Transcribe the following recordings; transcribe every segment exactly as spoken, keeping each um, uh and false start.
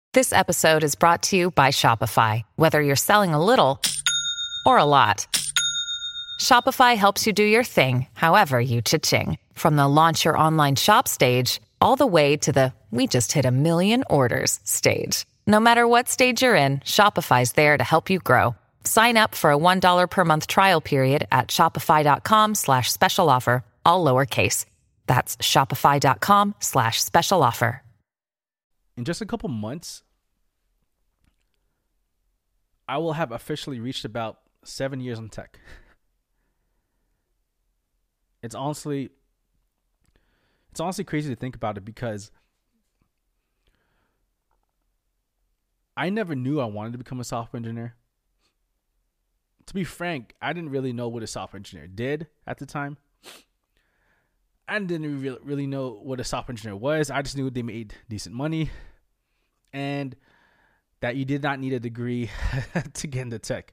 This episode is brought to you by Shopify. Whether you're selling a little or a lot, Shopify helps you do your thing, however you cha-ching. From the launch your online shop stage, all the way to the we just hit a million orders stage. No matter what stage you're in, Shopify's there to help you grow. Sign up for a one dollar per month trial period at shopify.com slash special offer, all lowercase. That's shopify.com slash special offer. In just a couple months, I will have officially reached about seven years in tech. It's honestly, it's honestly crazy to think about it because I never knew I wanted to become a software engineer. To be frank, I didn't really know what a software engineer did at the time. I didn't really, really know what a software engineer was. I just knew they made decent money and that you did not need a degree to get into tech.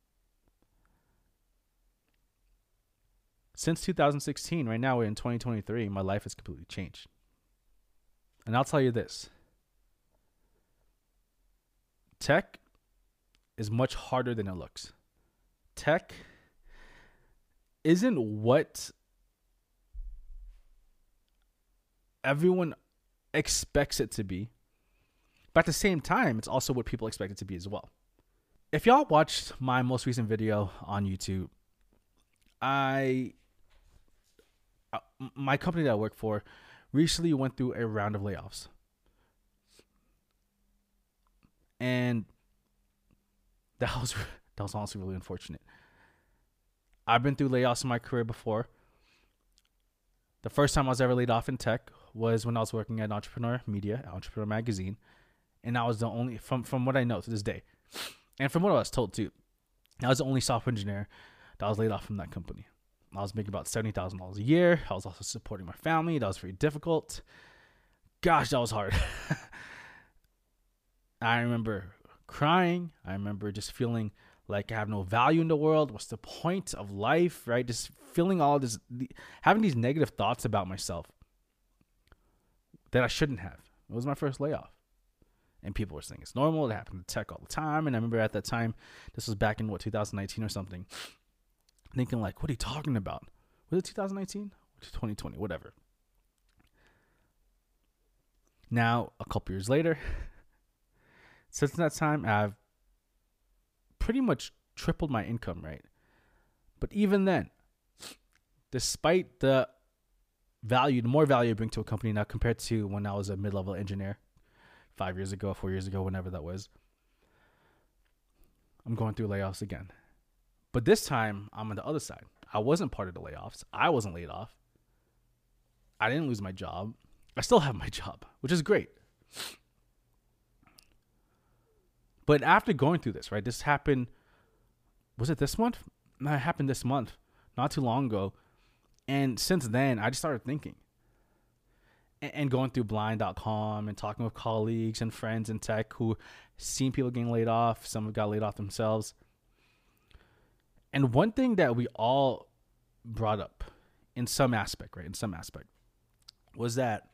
Since two thousand sixteen, right now we're in twenty twenty-three, my life has completely changed. And I'll tell you this. Tech is much harder than it looks. Tech isn't what everyone expects it to be. But at the same time, it's also what people expect it to be as well. If y'all watched my most recent video on YouTube, I, uh, my company that I work for recently went through a round of layoffs. And that was, that was honestly really unfortunate. I've been through layoffs in my career before. The first time I was ever laid off in tech was when I was working at Entrepreneur Media, Entrepreneur Magazine. And I was the only, from, from what I know to this day, and from what I was told too, I was the only software engineer that was laid off from that company. I was making about seventy thousand dollars a year. I was also supporting my family. That was very difficult. Gosh, that was hard. I remember crying. I remember just feeling like I have no value in the world. What's the point of life, right? Just feeling all this, having these negative thoughts about myself that I shouldn't have. It was my first layoff. And people were saying it's normal. It happened to tech all the time. And I remember at that time, this was back in, what, two thousand nineteen or something, thinking like, what are you talking about? Was it two thousand nineteen? twenty twenty, whatever. Now, a couple years later, since that time, I've pretty much tripled my income, right? But even then, despite the value, the more value I bring to a company now compared to when I was a mid-level engineer, five years ago, four years ago, whenever that was, I'm going through layoffs again. But this time, I'm on the other side. I wasn't part of the layoffs. I wasn't laid off. I didn't lose my job. I still have my job, which is great. But after going through this, right, this happened, was it this month? No, it happened this month, not too long ago. And since then, I just started thinking. And going through blind dot com and talking with colleagues and friends in tech who seen people getting laid off. Some have got laid off themselves. And one thing that we all brought up in some aspect, right, in some aspect, was that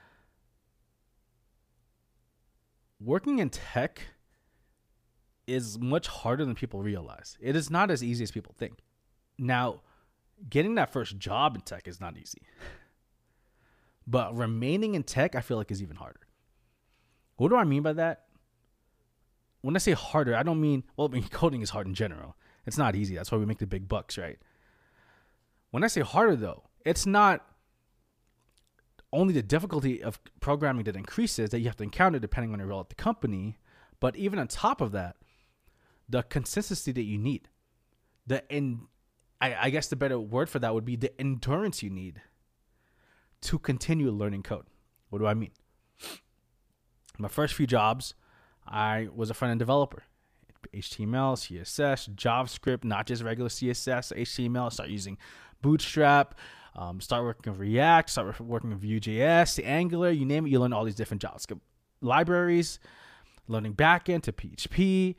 working in tech is much harder than people realize. It is not as easy as people think. Now, getting that first job in tech is not easy. But remaining in tech, I feel like, is even harder. What do I mean by that? When I say harder, I don't mean, well, I mean, coding is hard in general. It's not easy. That's why we make the big bucks, right? When I say harder, though, it's not only the difficulty of programming that increases that you have to encounter depending on your role at the company, but even on top of that, the consistency that you need. The in, I, I guess the better word for that would be the endurance you need to continue learning code. What do I mean? My first few jobs, I was a front-end developer. H T M L, C S S, JavaScript, not just regular C S S, H T M L. Start using Bootstrap, um, start working with React, start working with Vue.js, Angular, you name it, you learn all these different JavaScript libraries, learning backend to P H P.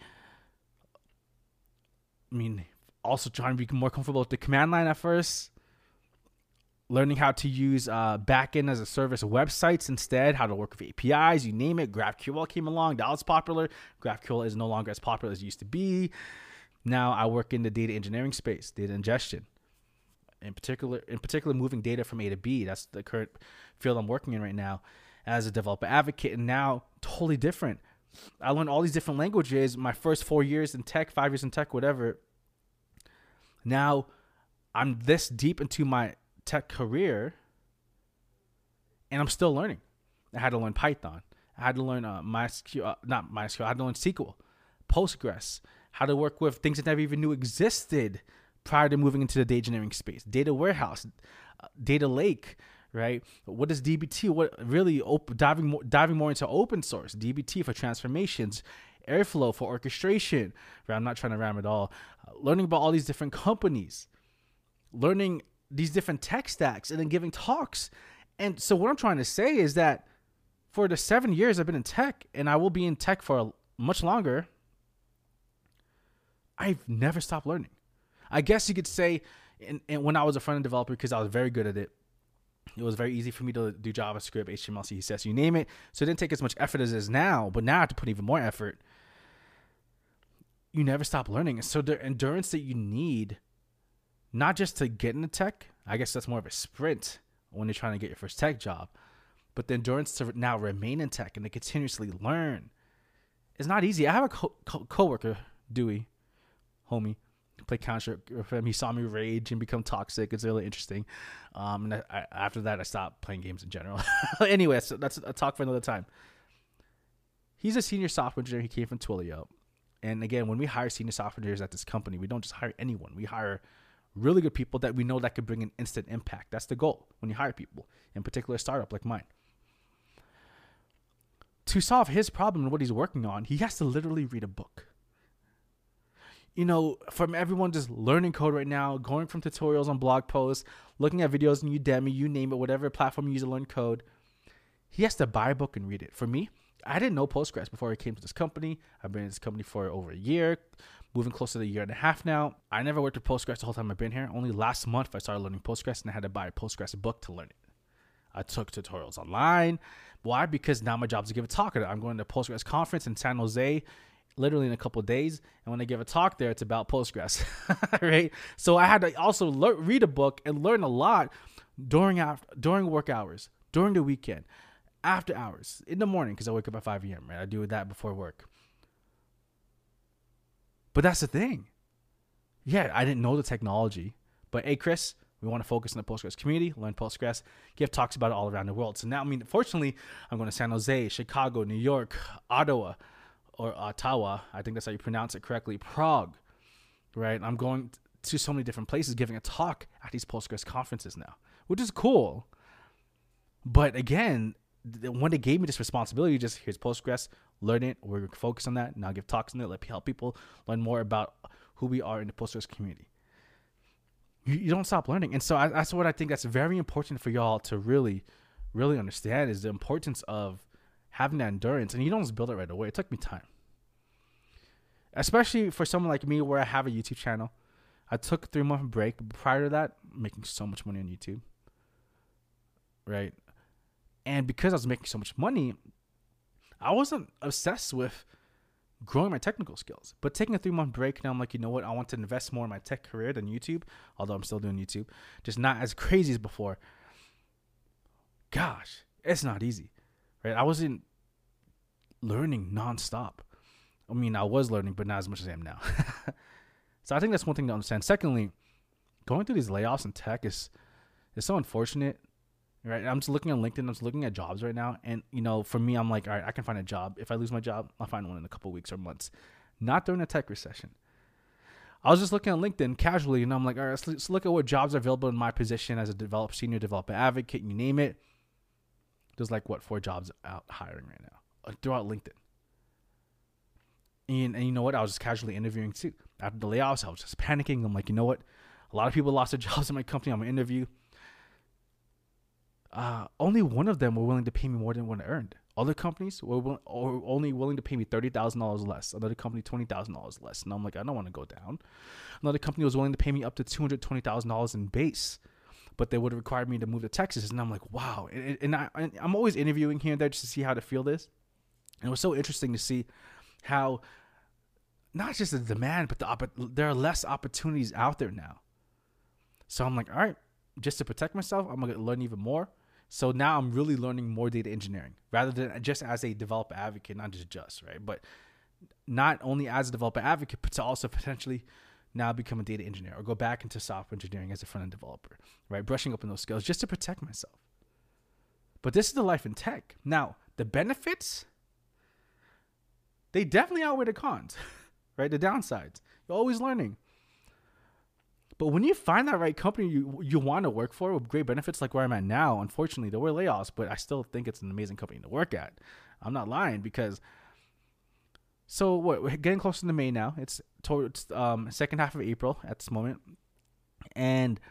I mean, also trying to be more comfortable with the command line at first. learning how to use uh, backend as a service websites instead, how to work with A P Is, you name it. GraphQL came along. That was popular. GraphQL is no longer as popular as it used to be. Now I work in the data engineering space, data ingestion. In particular, in particular, moving data from A to B. That's the current field I'm working in right now as a developer advocate. And now, totally different. I learned all these different languages. My first four years in tech, five years in tech, whatever. Now, I'm this deep into my tech career, and I'm still learning. I had to learn Python. I had to learn uh, MySQL, uh, not MySQL. I had to learn S Q L, Postgres, how to work with things that I never even knew existed prior to moving into the data engineering space. Data warehouse, uh, data lake, right? What is D B T? What really op- diving more, diving more into open source, D B T for transformations, Airflow for orchestration. Right? I'm not trying to ram it all. Uh, learning about all these different companies, learning these different tech stacks, and then giving talks. And so what I'm trying to say is that for the seven years I've been in tech, and I will be in tech for much longer, I've never stopped learning. I guess you could say, and, and when I was a front-end developer, because I was very good at it, it was very easy for me to do JavaScript, H T M L, C S S, you name it. So it didn't take as much effort as it is now, but now I have to put even more effort. You never stop learning. And so the endurance that you need, not just to get into tech, I guess that's more of a sprint when you're trying to get your first tech job, but the endurance to now remain in tech and to continuously learn is not easy. I have a co- co- coworker, Dewey, homie, play Counter with him. He saw me rage and become toxic. It's really interesting. Um, and I, I, after that, I stopped playing games in general. Anyway, so that's a talk for another time. He's a senior software engineer. He came from Twilio. And again, when we hire senior software engineers at this company, we don't just hire anyone. We hire really good people that we know that could bring an instant impact. That's the goal when you hire people, in particular a startup like mine. To solve his problem and what he's working on, he has to literally read a book. You know, from everyone just learning code right now, going from tutorials on blog posts, looking at videos on Udemy, you name it, whatever platform you use to learn code, he has to buy a book and read it. For me, I didn't know Postgres before I came to this company. I've been in this company for over a year, moving closer to a year and a half now. I never worked with Postgres the whole time I've been here. Only last month I started learning Postgres, and I had to buy a Postgres book to learn it. I took tutorials online. Why? Because now my job is to give a talk. I'm going to a Postgres conference in San Jose literally in a couple of days, and when I give a talk there, it's about Postgres, right? So I had to also le- read a book and learn a lot during after, during work hours, during the weekend, after hours, in the morning, because I wake up at five a.m., right? I do that before work. But that's the thing. Yeah, I didn't know the technology, but hey, Chris, we want to focus on the Postgres community, learn Postgres, give talks about it all around the world. So now, I mean, fortunately, I'm going to San Jose, Chicago, New York, Ottawa, or Ottawa, I think that's how you pronounce it correctly, Prague, right? I'm going to so many different places giving a talk at these Postgres conferences now, which is cool. But again, when they gave me this responsibility, just here's Postgres, learn it, we're going to focus on that, now give talks on it, let me help people learn more about who we are in the Postgres community. You, you don't stop learning. And so I, that's what I think that's very important for y'all to really, really understand is the importance of having that endurance. And you don't just build it right away. It took me time. Especially for someone like me where I have a YouTube channel. I took a three month break. But prior to that, I'm making so much money on YouTube. Right? And because I was making so much money, I wasn't obsessed with growing my technical skills. But taking a three month break, now I'm like, you know what? I want to invest more in my tech career than YouTube. Although I'm still doing YouTube. Just not as crazy as before. Gosh, it's not easy. Right? I wasn't learning nonstop. I mean, I was learning, but not as much as I am now. So I think that's one thing to understand. Secondly, going through these layoffs in tech is is so unfortunate. Right? I'm just looking on LinkedIn. I'm just looking at jobs right now. And, you know, for me, I'm like, all right, I can find a job. If I lose my job, I'll find one in a couple weeks or months. Not during a tech recession. I was just looking on LinkedIn casually, and I'm like, all right, let's, let's look at what jobs are available in my position as a developer, senior developer advocate, you name it. There's like, what, four jobs out hiring right now throughout LinkedIn. And, and you know what? I was just casually interviewing too. After the layoffs, I was just panicking. I'm like, you know what? A lot of people lost their jobs in my company. I'm going to interview. Uh, only one of them were willing to pay me more than what I earned. Other companies were, will- were only willing to pay me thirty thousand dollars less. Another company, twenty thousand dollars less. And I'm like, I don't want to go down. Another company was willing to pay me up to two hundred twenty thousand dollars in base. but they would have required me to move to Texas. And I'm like, wow. And, and, I, and I'm always interviewing here and there just to see how to feel this. And it was so interesting to see how not just the demand, but the opp- there are less opportunities out there now. So I'm like, all right, just to protect myself, I'm going to learn even more. So now I'm really learning more data engineering rather than just as a developer advocate, not just just, right? But not only as a developer advocate, but to also potentially now become a data engineer or go back into software engineering as a front-end developer, right? Brushing up on those skills just to protect myself. But this is the life in tech. Now, the benefits, they definitely outweigh the cons, right? The downsides. You're always learning. But when you find that right company you you want to work for with great benefits like where I'm at now, unfortunately, there were layoffs, but I still think it's an amazing company to work at. I'm not lying because, so what, we're getting closer to May now. It's towards um second half of April at this moment. And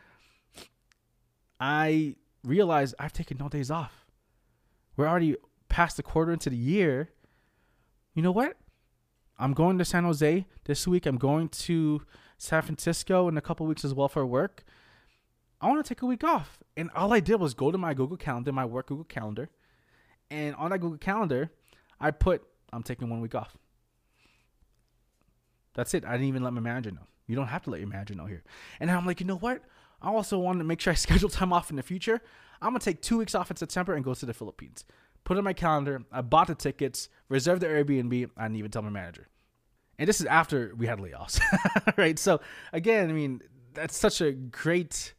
I realized I've taken no days off. We're already past the quarter into the year. You know what? I'm going to San Jose this week. I'm going to San Francisco in a couple weeks as well for work. I want to take a week off. And all I did was go to my Google Calendar, my work Google Calendar. And on that Google Calendar, I put, I'm taking one week off. That's it. I didn't even let my manager know. You don't have to let your manager know here. And I'm like, you know what? I also want to make sure I schedule time off in the future. I'm going to take two weeks off in September and go to the Philippines. Put it on my calendar. I bought the tickets, reserved the Airbnb. I didn't even tell my manager. And this is after we had layoffs, right? So again, I mean, that's such a great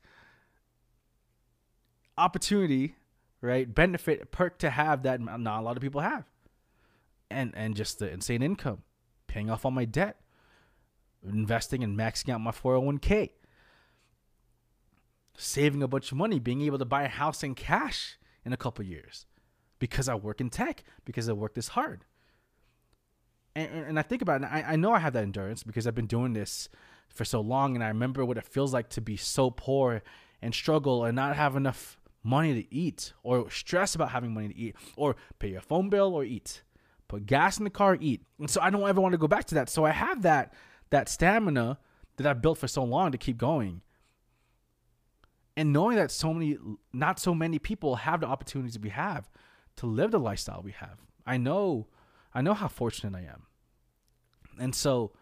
opportunity, right? Benefit, perk to have that not a lot of people have. And and just the insane income, paying off all my debt, investing and maxing out my four oh one k, saving a bunch of money, being able to buy a house in cash in a couple years because I work in tech, because I work this hard. And, and I think about it, I, I know I have that endurance because I've been doing this for so long, and I remember what it feels like to be so poor and struggle and not have enough money to eat, or stress about having money to eat, or pay your phone bill or eat, put gas in the car, eat. And so I don't ever want to go back to that. So I have that that stamina that I've built for so long to keep going. And knowing that so many, not so many people have the opportunities we have to live the lifestyle we have. I know I know how fortunate I am. And so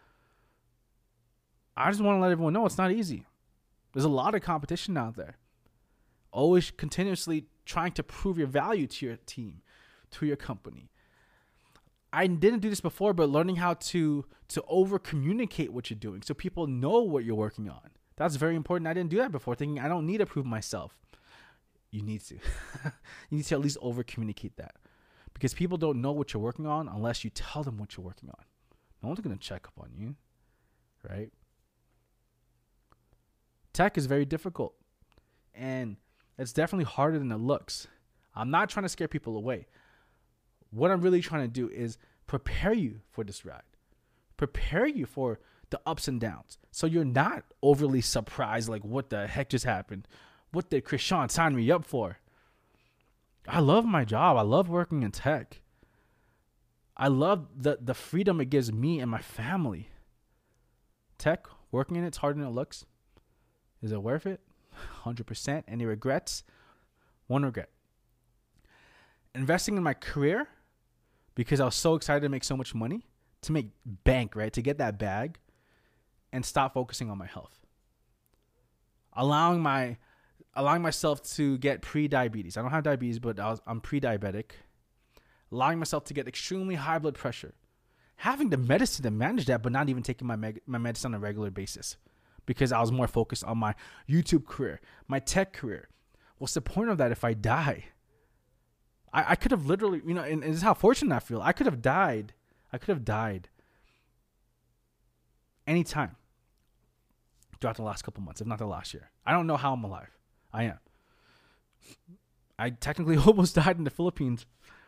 I just want to let everyone know it's not easy. There's a lot of competition out there. Always continuously trying to prove your value to your team, to your company. I didn't do this before, but learning how to to over communicate what you're doing so people know what you're working on. That's very important. I didn't do that before, thinking I don't need to prove myself. You need to. You need to at least over communicate that. Because people don't know what you're working on unless you tell them what you're working on. No one's going to check up on you, right? Tech is very difficult, and it's definitely harder than it looks. I'm not trying to scare people away. What I'm really trying to do is prepare you for this ride. Prepare you for the ups and downs, so you're not overly surprised, like, what the heck just happened? What did Krishan sign me up for? I love my job. I love working in tech. I love the, the freedom it gives me and my family. Tech, working in it's harder than it looks. Is it worth it? one hundred percent. Any regrets? One regret. Investing in my career because I was so excited to make so much money, to make bank, right? To get that bag and stop focusing on my health. Allowing my allowing myself to get pre-diabetes. I don't have diabetes, but I was, I'm pre-diabetic. Allowing myself to get extremely high blood pressure. Having the medicine to manage that, but not even taking my meg- my medicine on a regular basis because I was more focused on my YouTube career, my tech career. What's the point of that if I die? I, I could have literally, you know, and, and this is how fortunate I feel. I could have died. I could have died anytime throughout the last couple months, if not the last year. I don't know how I'm alive. I am. I technically almost died in the Philippines.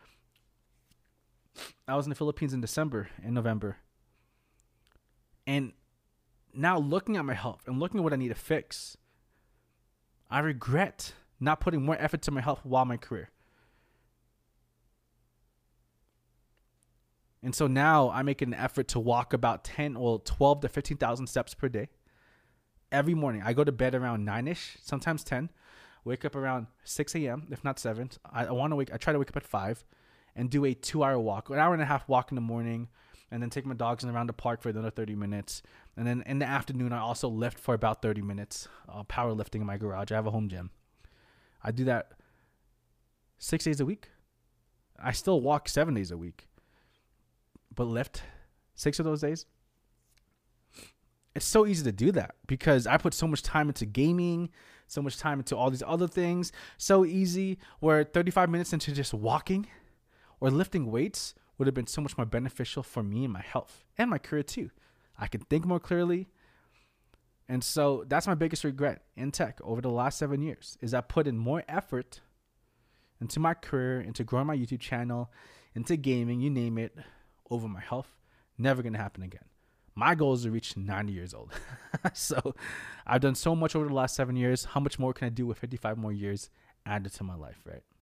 I was in the Philippines in December and November. And now looking at my health and looking at what I need to fix, I regret not putting more effort to my health while my career. And so now I make an effort to walk about ten or twelve to fifteen thousand steps per day. Every morning. I go to bed around nine-ish, sometimes ten. wake up around six a.m., if not seven. I, I want to wake, I try to wake up at five and do a two hour walk, an hour and a half walk in the morning, and then take my dogs around the park for another thirty minutes. And then in the afternoon, I also lift for about thirty minutes, uh, powerlifting in my garage. I have a home gym. I do that six days a week. I still walk seven days a week, but lift six of those days. It's so easy to do that because I put so much time into gaming, so much time into all these other things. So easy where thirty-five minutes into just walking or lifting weights would have been so much more beneficial for me and my health and my career too. I can think more clearly. And so that's my biggest regret in tech over the last seven years is I put in more effort into my career, into growing my YouTube channel, into gaming, you name it, over my health. Never going to happen again. My goal is to reach ninety years old. So I've done so much over the last seven years. How much more can I do with fifty-five more years added to my life, right?